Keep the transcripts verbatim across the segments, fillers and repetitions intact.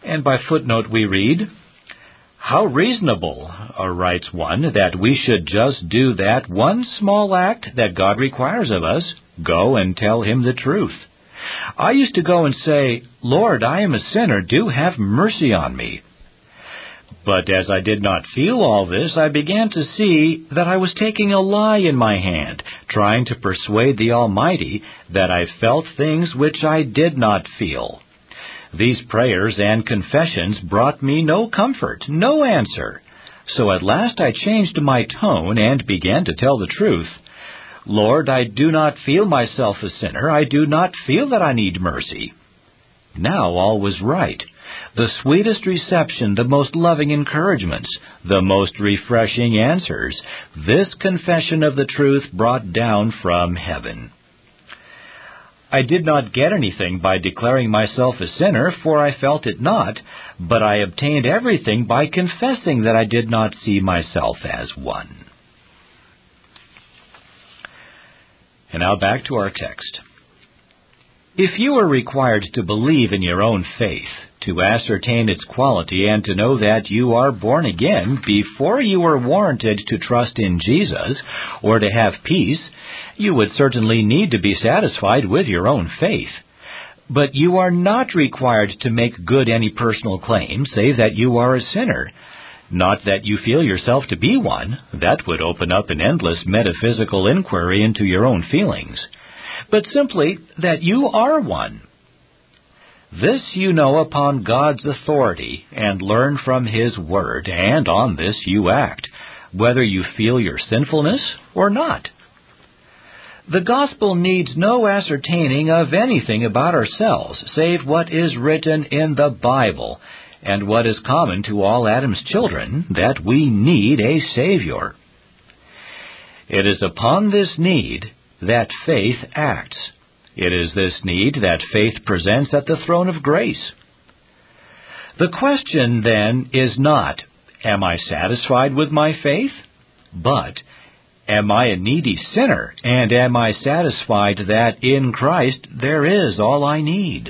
And by footnote we read, "How reasonable," uh, writes one, "that we should just do that one small act that God requires of us, go and tell Him the truth. I used to go and say, 'Lord, I am a sinner, do have mercy on me.' But as I did not feel all this, I began to see that I was taking a lie in my hand, trying to persuade the Almighty that I felt things which I did not feel. These prayers and confessions brought me no comfort, no answer. So at last I changed my tone and began to tell the truth. 'Lord, I do not feel myself a sinner. I do not feel that I need mercy.' Now all was right. The sweetest reception, the most loving encouragements, the most refreshing answers, this confession of the truth brought down from heaven. I did not get anything by declaring myself a sinner, for I felt it not, but I obtained everything by confessing that I did not see myself as one." And now back to our text. If you are required to believe in your own faith, to ascertain its quality, and to know that you are born again before you are warranted to trust in Jesus or to have peace, you would certainly need to be satisfied with your own faith. But you are not required to make good any personal claim, save that you are a sinner. Not that you feel yourself to be one. That would open up an endless metaphysical inquiry into your own feelings. But simply that you are one. This you know upon God's authority and learn from His Word, and on this you act, whether you feel your sinfulness or not. The gospel needs no ascertaining of anything about ourselves, save what is written in the Bible, and what is common to all Adam's children, that we need a Savior. It is upon this need that faith acts. It is this need that faith presents at the throne of grace. The question, then, is not, am I satisfied with my faith? But, am I a needy sinner, and am I satisfied that in Christ there is all I need?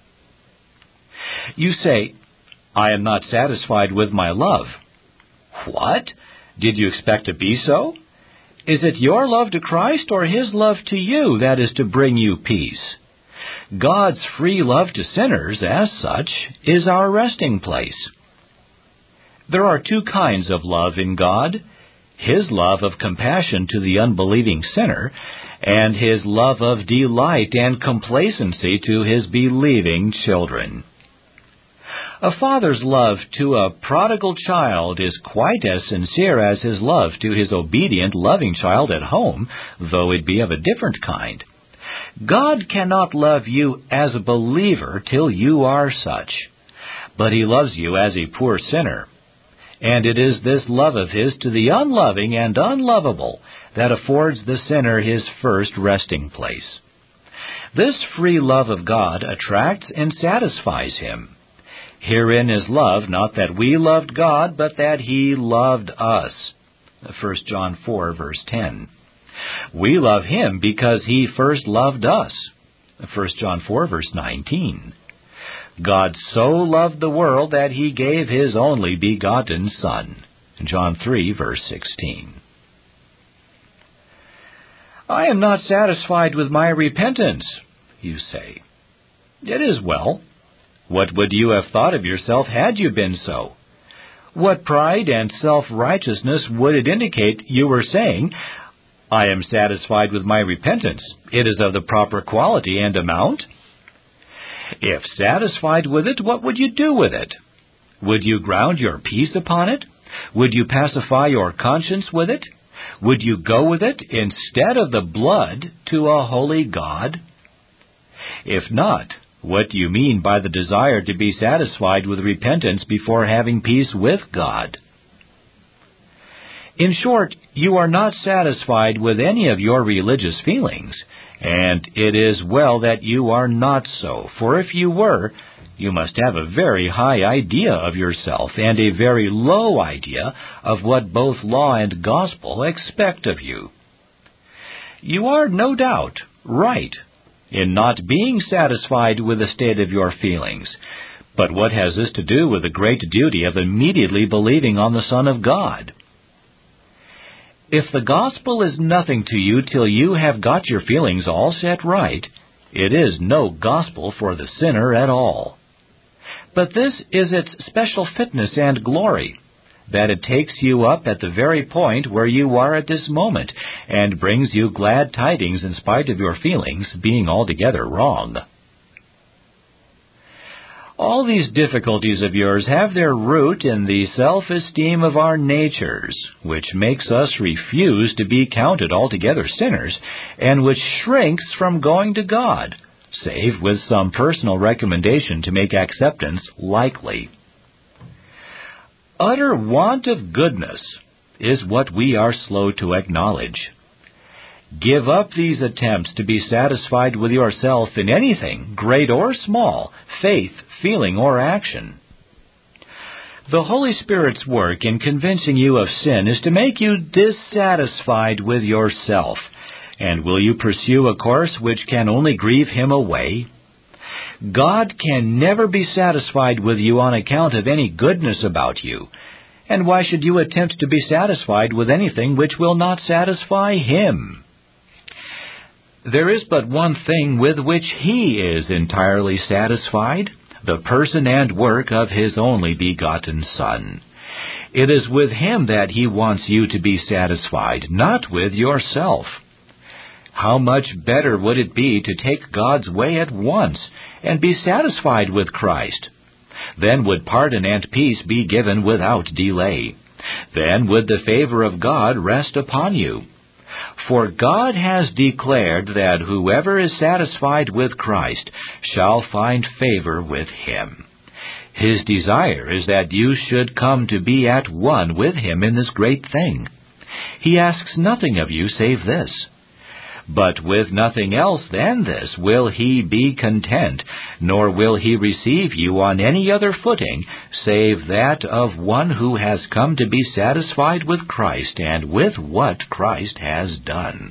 You say, I am not satisfied with my love. What? Did you expect to be so? Is it your love to Christ or His love to you that is to bring you peace? God's free love to sinners, as such, is our resting place. There are two kinds of love in God: His love of compassion to the unbelieving sinner, and His love of delight and complacency to His believing children. A father's love to a prodigal child is quite as sincere as his love to his obedient, loving child at home, though it be of a different kind. God cannot love you as a believer till you are such, but He loves you as a poor sinner. And it is this love of His to the unloving and unlovable that affords the sinner his first resting place. This free love of God attracts and satisfies Him. Herein is love, not that we loved God, but that He loved us. First John four, verse ten. We love Him because He first loved us. First John four, verse nineteen. God so loved the world that He gave His only begotten Son. John three, verse sixteen. I am not satisfied with my repentance, you say. It is well. What would you have thought of yourself had you been so? What pride and self-righteousness would it indicate you were saying, I am satisfied with my repentance. It is of the proper quality and amount? If satisfied with it, what would you do with it? Would you ground your peace upon it? Would you pacify your conscience with it? Would you go with it instead of the blood to a holy God? If not, what do you mean by the desire to be satisfied with repentance before having peace with God? In short, you are not satisfied with any of your religious feelings, and it is well that you are not so, for if you were, you must have a very high idea of yourself and a very low idea of what both law and gospel expect of you. You are no doubt right in not being satisfied with the state of your feelings, But what has this to do with the great duty of immediately believing on the Son of God? If the gospel is nothing to you till you have got your feelings all set right, it is no gospel for the sinner at all. But this is its special fitness and glory, that it takes you up at the very point where you are at this moment, and brings you glad tidings in spite of your feelings being altogether wrong. All these difficulties of yours have their root in the self-esteem of our natures, which makes us refuse to be counted altogether sinners, and which shrinks from going to God, save with some personal recommendation to make acceptance likely. Utter want of goodness is what we are slow to acknowledge. Give up these attempts to be satisfied with yourself in anything, great or small, faith, feeling, or action. The Holy Spirit's work in convincing you of sin is to make you dissatisfied with yourself. And will you pursue a course which can only grieve Him away? God can never be satisfied with you on account of any goodness about you. And why should you attempt to be satisfied with anything which will not satisfy Him? There is but one thing with which He is entirely satisfied, the person and work of His only begotten Son. It is with Him that He wants you to be satisfied, not with yourself. How much better would it be to take God's way at once and be satisfied with Christ? Then would pardon and peace be given without delay. Then would the favor of God rest upon you. For God has declared that whoever is satisfied with Christ shall find favor with Him. His desire is that you should come to be at one with Him in this great thing. He asks nothing of you save this. But with nothing else than this will He be content, nor will He receive you on any other footing, save that of one who has come to be satisfied with Christ and with what Christ has done.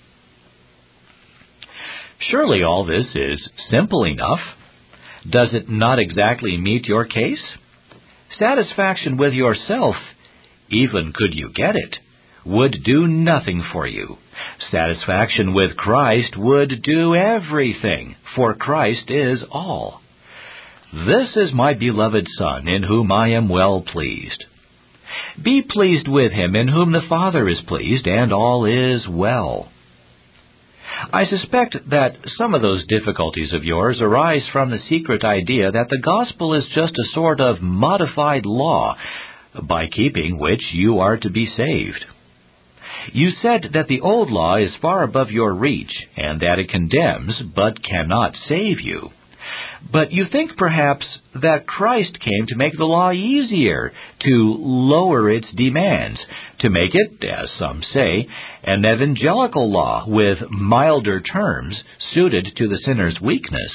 Surely all this is simple enough. Does it not exactly meet your case? Satisfaction with yourself, even could you get it, would do nothing for you. Satisfaction with Christ would do everything, for Christ is all. This is my beloved Son, in whom I am well pleased. Be pleased with Him, in whom the Father is pleased, and all is well. I suspect that some of those difficulties of yours arise from the secret idea that the gospel is just a sort of modified law, by keeping which you are to be saved. You said that the old law is far above your reach, and that it condemns, but cannot save you. But you think perhaps that Christ came to make the law easier, to lower its demands, to make it, as some say, an evangelical law with milder terms suited to the sinner's weakness.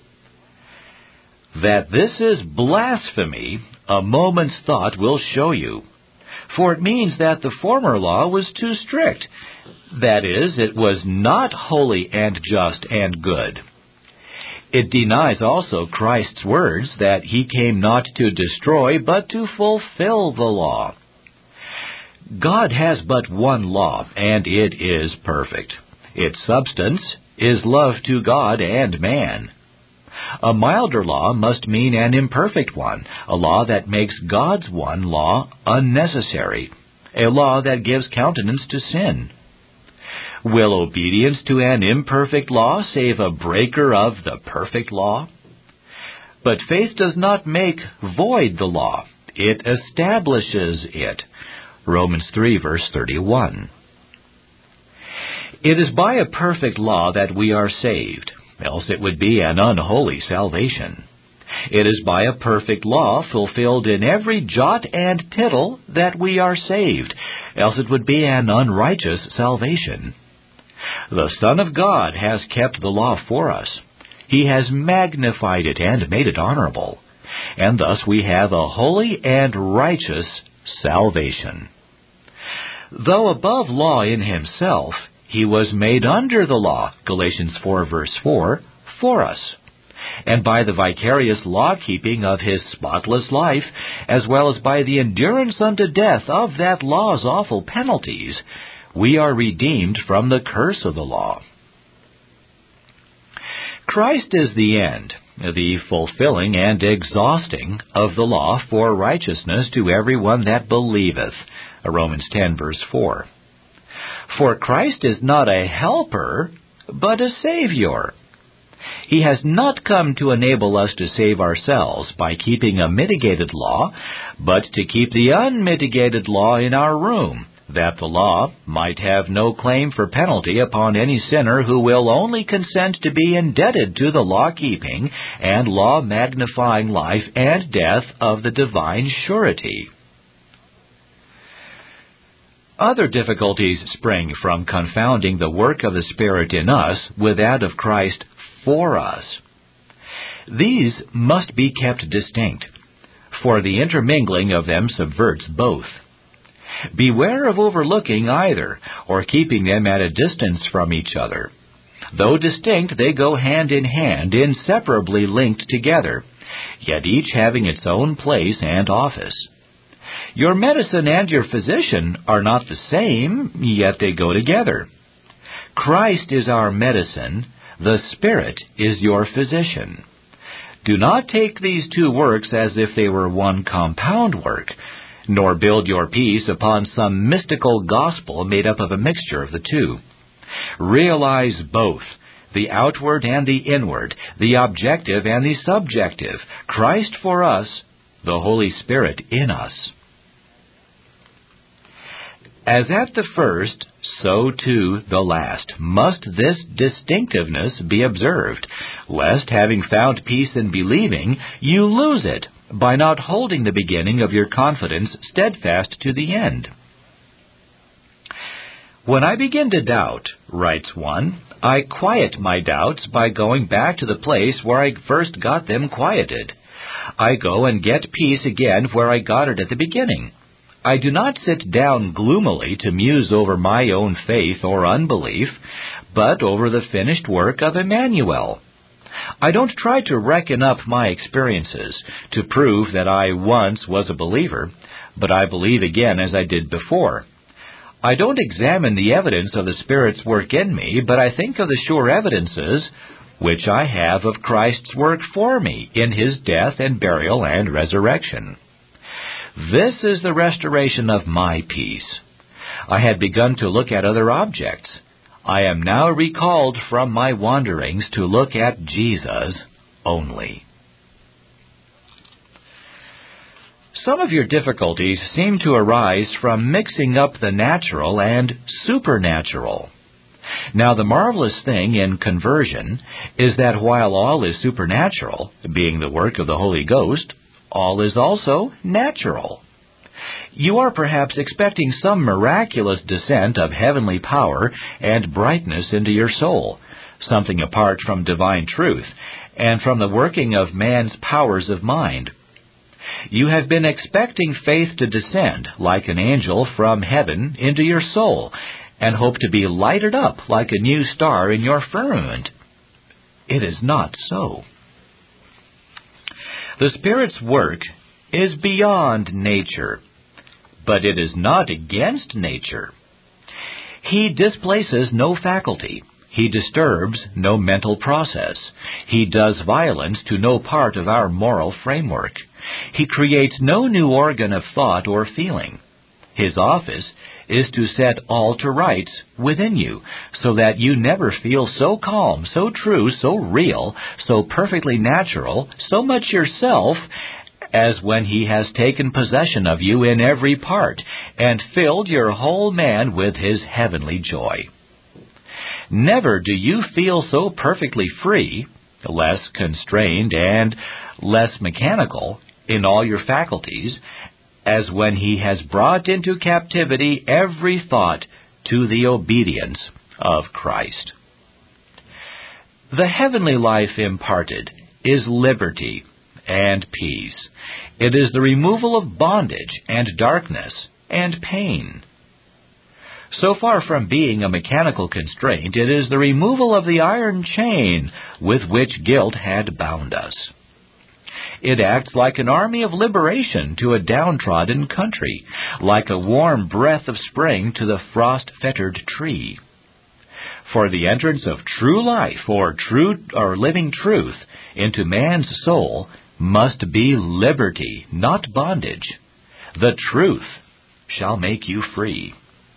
That this is blasphemy, a moment's thought will show you. For it means that the former law was too strict. That is, it was not holy and just and good. It denies also Christ's words that He came not to destroy, but to fulfill the law. God has but one law, and it is perfect. Its substance is love to God and man. A milder law must mean an imperfect one, a law that makes God's one law unnecessary, a law that gives countenance to sin. Will obedience to an imperfect law save a breaker of the perfect law? But faith does not make void the law. It establishes it. Romans three, verse thirty-one. It is by a perfect law that we are saved, else it would be an unholy salvation. It is by a perfect law fulfilled in every jot and tittle that we are saved, else it would be an unrighteous salvation. The Son of God has kept the law for us. He has magnified it and made it honorable, and thus we have a holy and righteous salvation. Though above law in Himself, He was made under the law, Galatians four, verse four, for us. and by the vicarious law-keeping of his spotless life, as well as by the endurance unto death of that law's awful penalties, we are redeemed from the curse of the law. Christ is the end, the fulfilling and exhausting of the law for righteousness to every one that believeth. Romans ten, verse four. For Christ is not a helper, but a Savior. He has not come to enable us to save ourselves by keeping a mitigated law, but to keep the unmitigated law in our room, that the law might have no claim for penalty upon any sinner who will only consent to be indebted to the law-keeping and law-magnifying life and death of the divine surety. Other difficulties spring from confounding the work of the Spirit in us with that of Christ for us. These must be kept distinct, for the intermingling of them subverts both. Beware of overlooking either, or keeping them at a distance from each other. Though distinct, they go hand in hand, inseparably linked together, yet each having its own place and office. Your medicine and your physician are not the same, yet they go together. Christ is our medicine, the Spirit is your physician. Do not take these two works as if they were one compound work, nor build your peace upon some mystical gospel made up of a mixture of the two. Realize both, the outward and the inward, the objective and the subjective, Christ for us, the Holy Spirit in us. As at the first, so too the last, must this distinctiveness be observed, lest, having found peace in believing, you lose it by not holding the beginning of your confidence steadfast to the end. When I begin to doubt, writes one, I quiet my doubts by going back to the place where I first got them quieted. I go and get peace again where I got it at the beginning. I do not sit down gloomily to muse over my own faith or unbelief, but over the finished work of Emmanuel. I don't try to reckon up my experiences to prove that I once was a believer, but I believe again as I did before. I don't examine the evidence of the Spirit's work in me, but I think of the sure evidences which I have of Christ's work for me in His death and burial and resurrection. This is the restoration of my peace. I had begun to look at other objects. I am now recalled from my wanderings to look at Jesus only. Some of your difficulties seem to arise from mixing up the natural and supernatural. Now, the marvelous thing in conversion is that while all is supernatural, being the work of the Holy Ghost, all is also natural. You are perhaps expecting some miraculous descent of heavenly power and brightness into your soul, something apart from divine truth, and from the working of man's powers of mind. You have been expecting faith to descend like an angel from heaven into your soul, and hope to be lighted up like a new star in your firmament. It is not so. The Spirit's work is beyond nature, but it is not against nature. He displaces no faculty. He disturbs no mental process. He does violence to no part of our moral framework. He creates no new organ of thought or feeling. His office is to set all to rights within you, so that you never feel so calm, so true, so real, so perfectly natural, so much yourself, as when He has taken possession of you in every part, and filled your whole man with His heavenly joy. Never do you feel so perfectly free, less constrained and less mechanical in all your faculties, as when He has brought into captivity every thought to the obedience of Christ. The heavenly life imparted is liberty and peace. It is the removal of bondage and darkness and pain. So far from being a mechanical constraint, it is the removal of the iron chain with which guilt had bound us. It acts like an army of liberation to a downtrodden country, like a warm breath of spring to the frost-fettered tree. For the entrance of true life or true or living truth into man's soul must be liberty, not bondage. The truth shall make you free.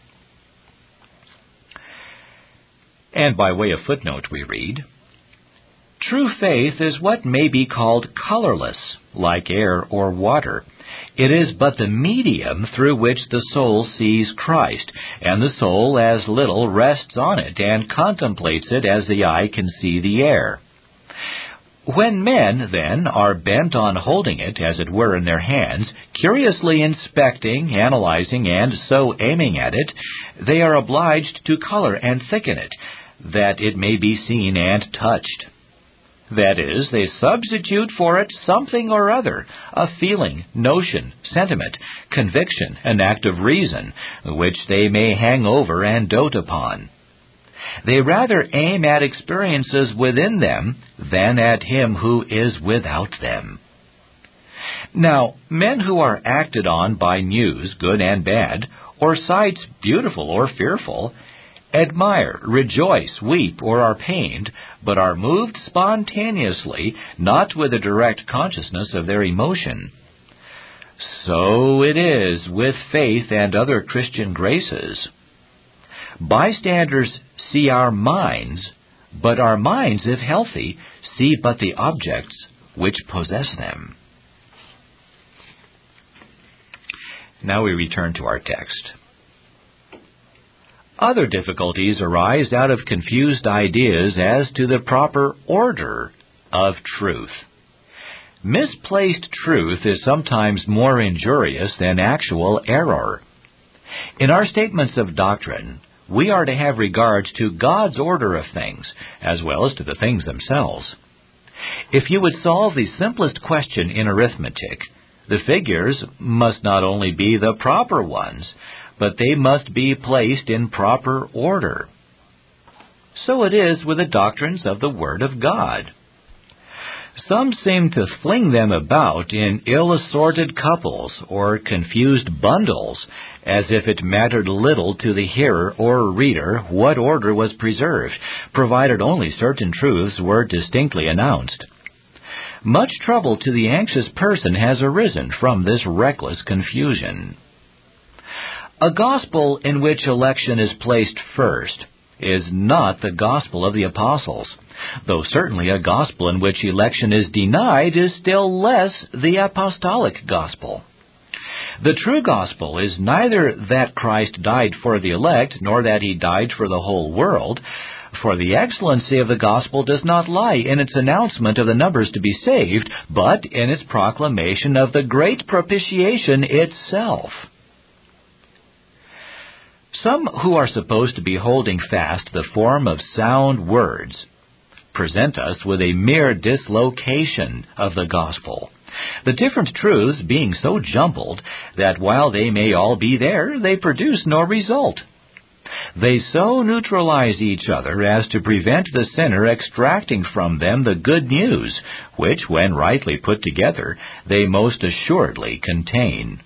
And by way of footnote we read, true faith is what may be called colorless, like air or water. It is but the medium through which the soul sees Christ, and the soul as little rests on it and contemplates it as the eye can see the air. When men, then, are bent on holding it, as it were, in their hands, curiously inspecting, analyzing, and so aiming at it, they are obliged to color and thicken it, that it may be seen and touched. That is, they substitute for it something or other, a feeling, notion, sentiment, conviction, an act of reason, which they may hang over and dote upon. They rather aim at experiences within them than at Him who is without them. Now, men who are acted on by news, good and bad, or sights beautiful or fearful, admire, rejoice, weep, or are pained, but are moved spontaneously, not with a direct consciousness of their emotion. So it is with faith and other Christian graces. Bystanders see our minds, but our minds, if healthy, see but the objects which possess them. Now we return to our text. Other difficulties arise out of confused ideas as to the proper order of truth. Misplaced truth is sometimes more injurious than actual error. In our statements of doctrine, we are to have regard to God's order of things, as well as to the things themselves. If you would solve the simplest question in arithmetic, the figures must not only be the proper ones, but they must be placed in proper order. So it is with the doctrines of the Word of God. Some seem to fling them about in ill-assorted couples or confused bundles, as if it mattered little to the hearer or reader what order was preserved, provided only certain truths were distinctly announced. Much trouble to the anxious person has arisen from this reckless confusion. A gospel in which election is placed first is not the gospel of the apostles, though certainly a gospel in which election is denied is still less the apostolic gospel. The true gospel is neither that Christ died for the elect, nor that He died for the whole world, for the excellency of the gospel does not lie in its announcement of the numbers to be saved, but in its proclamation of the great propitiation itself. Some who are supposed to be holding fast the form of sound words present us with a mere dislocation of the gospel, the different truths being so jumbled that while they may all be there, they produce no result. They so neutralize each other as to prevent the sinner extracting from them the good news, which, when rightly put together, they most assuredly contain.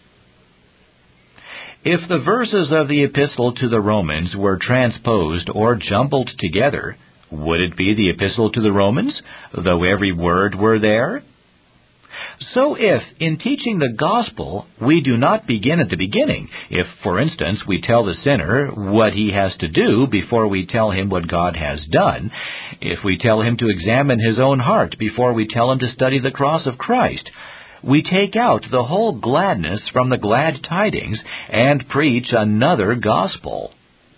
If the verses of the epistle to the Romans were transposed or jumbled together, would it be the epistle to the Romans, though every word were there? So if, in teaching the gospel, we do not begin at the beginning, if, for instance, we tell the sinner what he has to do before we tell him what God has done, if we tell him to examine his own heart before we tell him to study the cross of Christ, we take out the whole gladness from the glad tidings and preach another gospel.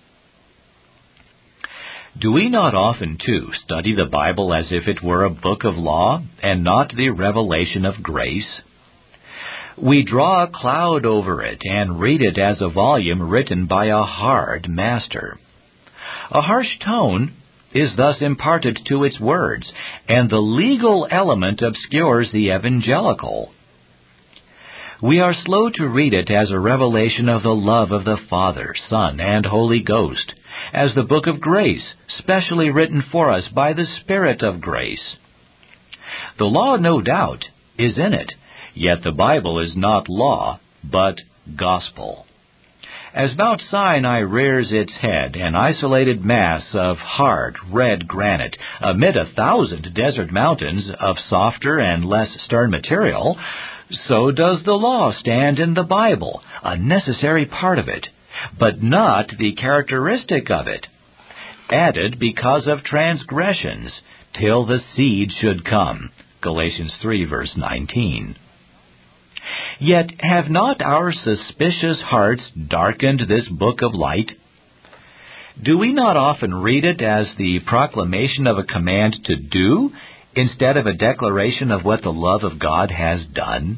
Do we not often, too, study the Bible as if it were a book of law and not the revelation of grace? We draw a cloud over it and read it as a volume written by a hard master. A harsh tone is thus imparted to its words, and the legal element obscures the evangelical. We are slow to read it as a revelation of the love of the Father, Son, and Holy Ghost, as the book of grace, specially written for us by the Spirit of grace. The law, no doubt, is in it, yet the Bible is not law, but gospel. As Mount Sinai rears its head, an isolated mass of hard, red granite, amid a thousand desert mountains of softer and less stern material, so does the law stand in the Bible, a necessary part of it, but not the characteristic of it, added because of transgressions, till the seed should come. Galatians three, verse nineteen. Yet have not our suspicious hearts darkened this book of light? Do we not often read it as the proclamation of a command to do, instead of a declaration of what the love of God has done?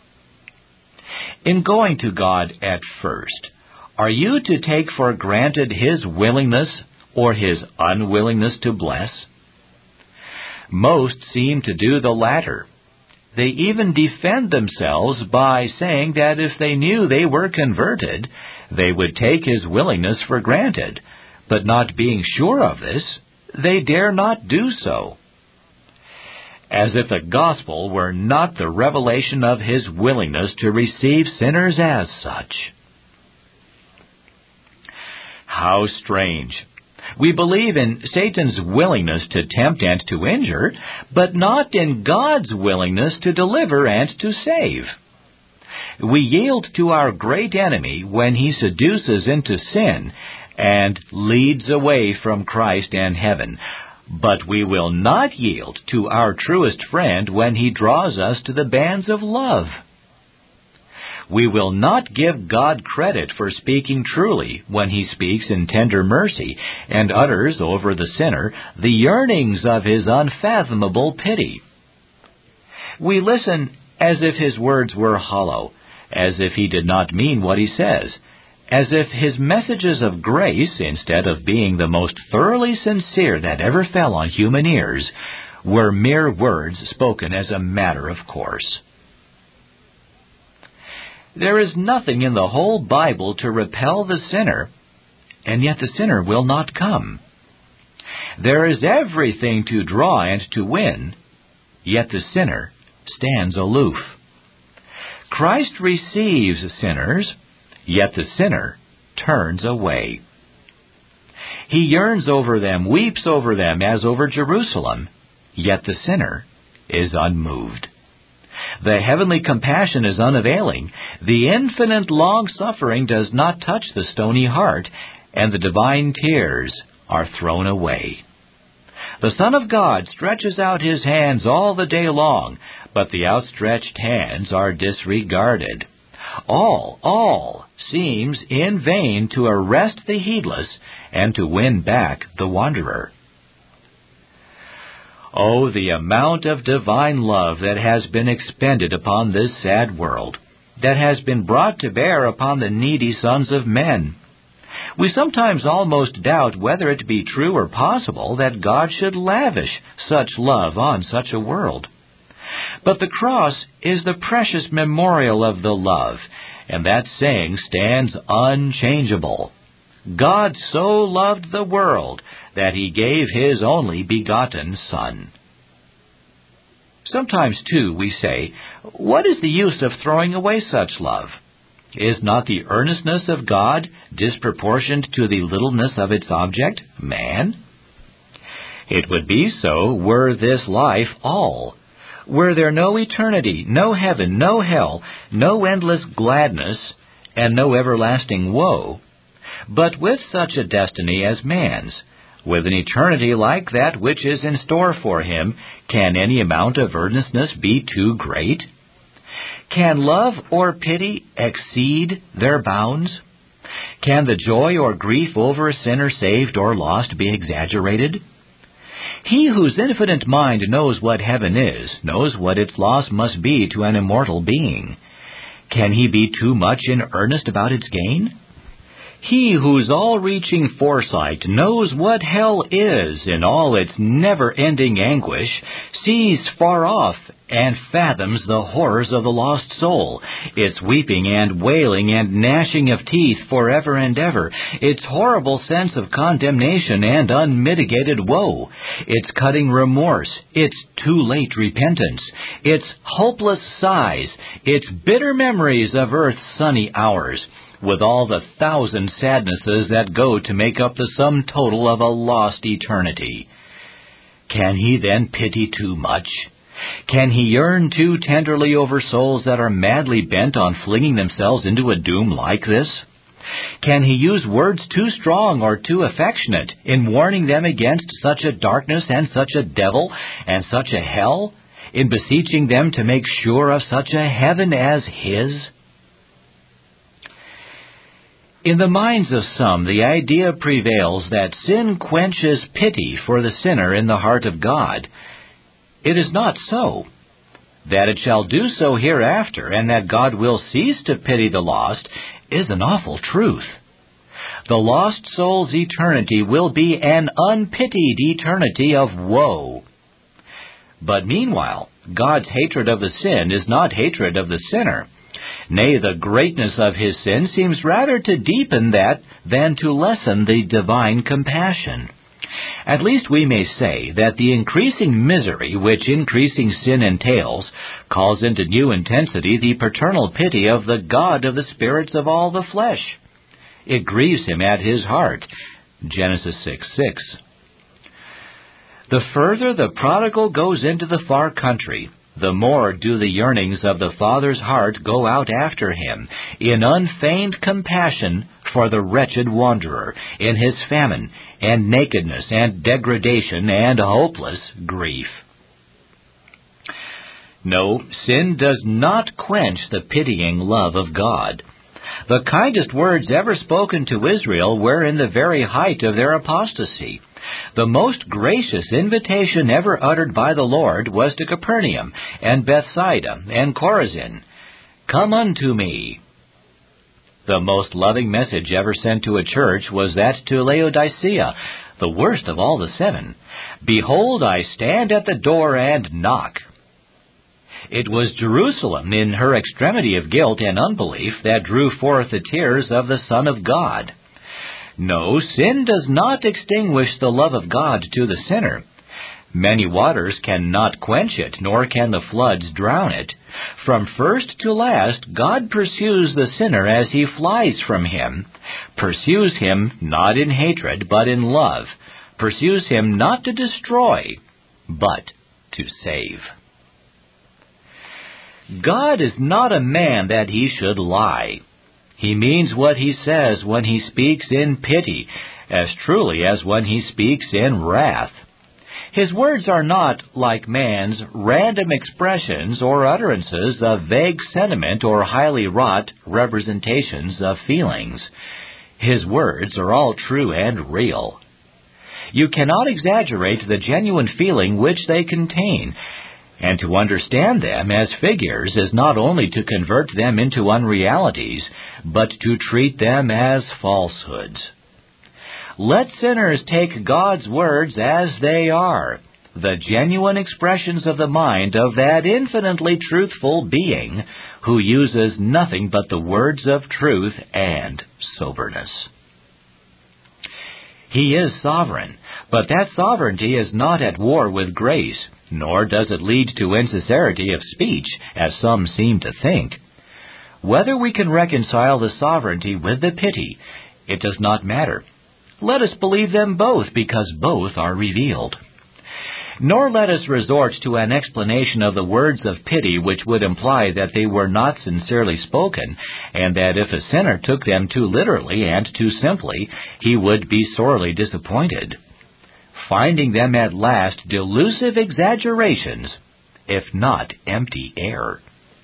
In going to God at first, are you to take for granted His willingness or His unwillingness to bless? Most seem to do the latter. They even defend themselves by saying that if they knew they were converted, they would take His willingness for granted, but not being sure of this, they dare not do so. As if the gospel were not the revelation of His willingness to receive sinners as such. How strange! We believe in Satan's willingness to tempt and to injure, but not in God's willingness to deliver and to save. We yield to our great enemy when he seduces into sin and leads away from Christ and heaven, but we will not yield to our truest friend when he draws us to the bands of love. We will not give God credit for speaking truly when He speaks in tender mercy and utters over the sinner the yearnings of His unfathomable pity. We listen as if His words were hollow, as if He did not mean what He says, as if His messages of grace, instead of being the most thoroughly sincere that ever fell on human ears, were mere words spoken as a matter of course. There is nothing in the whole Bible to repel the sinner, and yet the sinner will not come. There is everything to draw and to win, yet the sinner stands aloof. Christ receives sinners, yet the sinner turns away. He yearns over them, weeps over them as over Jerusalem, yet the sinner is unmoved. The heavenly compassion is unavailing. The infinite long-suffering does not touch the stony heart, and the divine tears are thrown away. The Son of God stretches out His hands all the day long, but the outstretched hands are disregarded. All, all seems in vain to arrest the heedless and to win back the wanderer. Oh, the amount of divine love that has been expended upon this sad world, that has been brought to bear upon the needy sons of men. We sometimes almost doubt whether it be true or possible that God should lavish such love on such a world. But the cross is the precious memorial of the love, and that saying stands unchangeable. God so loved the world that He gave His only begotten Son. Sometimes, too, we say, what is the use of throwing away such love? Is not the earnestness of God disproportioned to the littleness of its object, man? It would be so were this life all. Were there no eternity, no heaven, no hell, no endless gladness, and no everlasting woe. But with such a destiny as man's, with an eternity like that which is in store for him, can any amount of earnestness be too great? Can love or pity exceed their bounds? Can the joy or grief over a sinner saved or lost be exaggerated? He whose infinite mind knows what heaven is, knows what its loss must be to an immortal being. Can he be too much in earnest about its gain? He whose all-reaching foresight knows what hell is in all its never-ending anguish, sees far off and fathoms the horrors of the lost soul, its weeping and wailing and gnashing of teeth forever and ever, its horrible sense of condemnation and unmitigated woe, its cutting remorse, its too-late repentance, its hopeless sighs, its bitter memories of earth's sunny hours, with all the thousand sadnesses that go to make up the sum total of a lost eternity. Can he then pity too much? Can he yearn too tenderly over souls that are madly bent on flinging themselves into a doom like this? Can he use words too strong or too affectionate in warning them against such a darkness and such a devil and such a hell, in beseeching them to make sure of such a heaven as his? In the minds of some, the idea prevails that sin quenches pity for the sinner in the heart of God. It is not so. That it shall do so hereafter, and that God will cease to pity the lost, is an awful truth. The lost soul's eternity will be an unpitied eternity of woe. But meanwhile, God's hatred of the sin is not hatred of the sinner. Nay, the greatness of his sin seems rather to deepen that than to lessen the divine compassion. At least we may say that the increasing misery which increasing sin entails calls into new intensity the paternal pity of the God of the spirits of all the flesh. It grieves him at his heart. Genesis six six. The further the prodigal goes into the far country, the more do the yearnings of the Father's heart go out after him, in unfeigned compassion for the wretched wanderer, in his famine, and nakedness, and degradation, and hopeless grief. No, sin does not quench the pitying love of God. The kindest words ever spoken to Israel were in the very height of their apostasy. The most gracious invitation ever uttered by the Lord was to Capernaum, and Bethsaida, and Chorazin. Come unto me. The most loving message ever sent to a church was that to Laodicea, the worst of all the seven. Behold, I stand at the door and knock. It was Jerusalem, in her extremity of guilt and unbelief, that drew forth the tears of the Son of God. No, sin does not extinguish the love of God to the sinner. Many waters cannot quench it, nor can the floods drown it. From first to last, God pursues the sinner as he flies from him, pursues him not in hatred, but in love, pursues him not to destroy, but to save. God is not a man that he should lie. He means what he says when he speaks in pity, as truly as when he speaks in wrath. His words are not, like man's, random expressions or utterances of vague sentiment or highly wrought representations of feelings. His words are all true and real. You cannot exaggerate the genuine feeling which they contain, and to understand them as figures is not only to convert them into unrealities, but to treat them as falsehoods. Let sinners take God's words as they are, the genuine expressions of the mind of that infinitely truthful being who uses nothing but the words of truth and soberness. He is sovereign, but that sovereignty is not at war with grace, nor does it lead to insincerity of speech, as some seem to think. Whether we can reconcile the sovereignty with the pity, it does not matter. Let us believe them both, because both are revealed. Nor let us resort to an explanation of the words of pity which would imply that they were not sincerely spoken, and that if a sinner took them too literally and too simply, he would be sorely disappointed, finding them at last delusive exaggerations, if not empty air.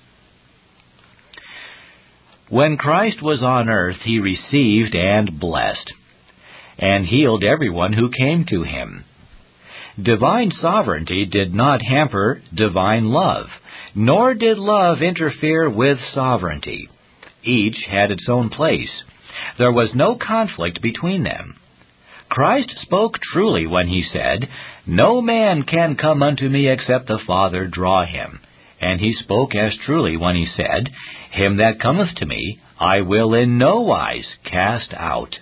When Christ was on earth, he received and blessed, and healed everyone who came to him. Divine sovereignty did not hamper divine love, nor did love interfere with sovereignty. Each had its own place, There was no conflict between them. Christ spoke truly when he said, "No man can come unto me except the Father draw him." And he spoke as truly when he said, "Him that cometh to me, I will in no wise cast out."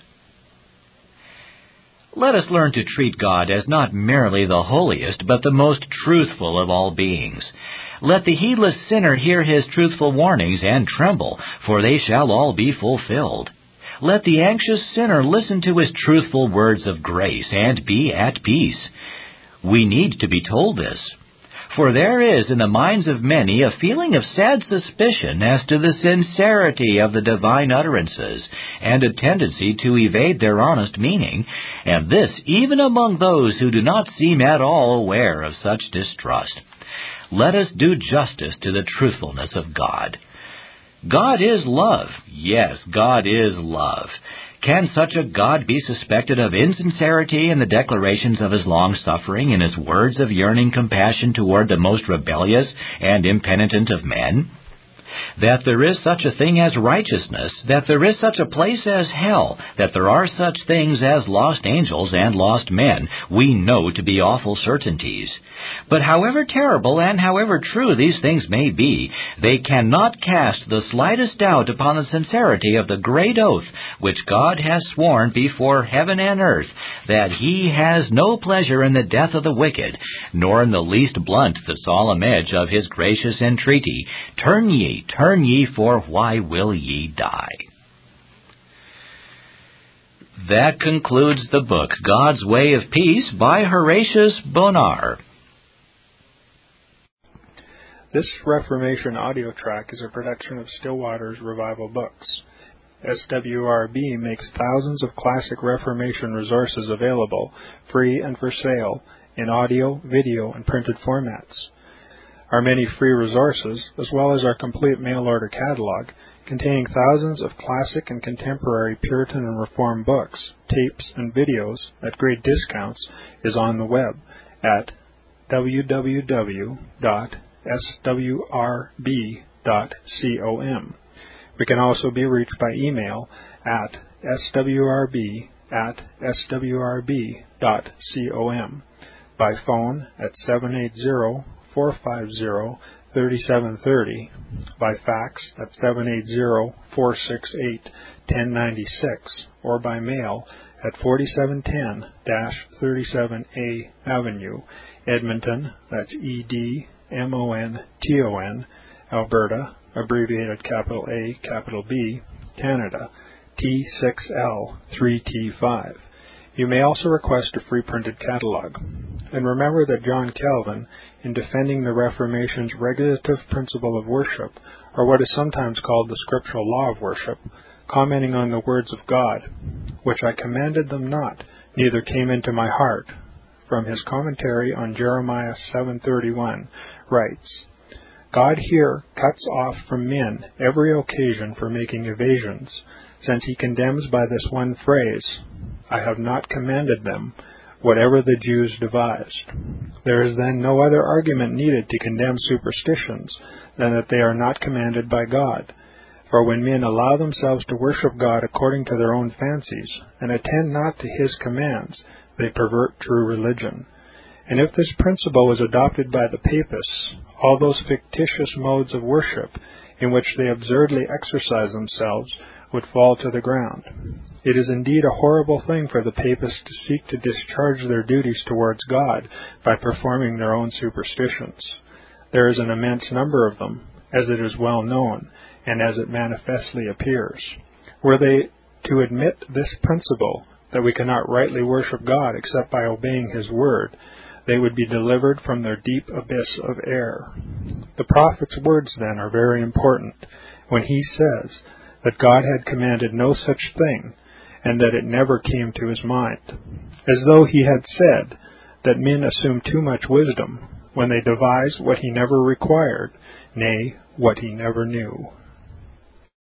Let us learn to treat God as not merely the holiest, but the most truthful of all beings. Let the heedless sinner hear his truthful warnings and tremble, for they shall all be fulfilled. Let the anxious sinner listen to his truthful words of grace and be at peace. We need to be told this. For there is in the minds of many a feeling of sad suspicion as to the sincerity of the divine utterances, and a tendency to evade their honest meaning, and this even among those who do not seem at all aware of such distrust. Let us do justice to the truthfulness of God. God is love. Yes, God is love. Can such a God be suspected of insincerity in the declarations of his long-suffering, in his words of yearning compassion toward the most rebellious and impenitent of men? That there is such a thing as righteousness, that there is such a place as hell, that there are such things as lost angels and lost men, we know to be awful certainties. But however terrible and however true these things may be, they cannot cast the slightest doubt upon the sincerity of the great oath which God has sworn before heaven and earth, that he has no pleasure in the death of the wicked, nor in the least blunt the solemn edge of his gracious entreaty, "Turn ye, turn ye, for why will ye die?" That concludes the book, God's Way of Peace, by Horatius Bonar. This Reformation audio track is a production of Still Waters Revival Books. S W R B makes thousands of classic Reformation resources available, free and for sale, in audio, video, and printed formats. Our many free resources, as well as our complete mail-order catalog, containing thousands of classic and contemporary Puritan and Reformed books, tapes, and videos at great discounts, is on the web at w w w dot s w r b dot com. We can also be reached by email at s w r b at s w r b dot com, by phone at seven eight zero, four five zero, three seven three zero, by fax at seven eight zero, four six eight, one zero nine six, or by mail at forty-seven ten thirty-seven A Avenue, Edmonton, that's E D M O N T O N, Alberta, abbreviated capital A, capital B, Canada, T six L three T five. You may also request a free printed catalog. And remember that John Calvin, in defending the Reformation's regulative principle of worship, or what is sometimes called the scriptural law of worship, commenting on the words of God, "Which I commanded them not, neither came into my heart," from his commentary on Jeremiah seven thirty-one, writes, "God here cuts off from men every occasion for making evasions, since he condemns by this one phrase, 'I have not commanded them,' whatever the Jews devised. There is then no other argument needed to condemn superstitions than that they are not commanded by God. For when men allow themselves to worship God according to their own fancies, and attend not to his commands, they pervert true religion. And if this principle was adopted by the Papists, all those fictitious modes of worship in which they absurdly exercise themselves would fall to the ground. It is indeed a horrible thing for the Papists to seek to discharge their duties towards God by performing their own superstitions. There is an immense number of them, as it is well known, and as it manifestly appears. Were they to admit this principle, that we cannot rightly worship God except by obeying his word, they would be delivered from their deep abyss of error. The prophet's words, then, are very important, when he says that God had commanded no such thing, and that it never came to his mind, as though he had said that men assume too much wisdom when they devise what he never required, nay, what he never knew.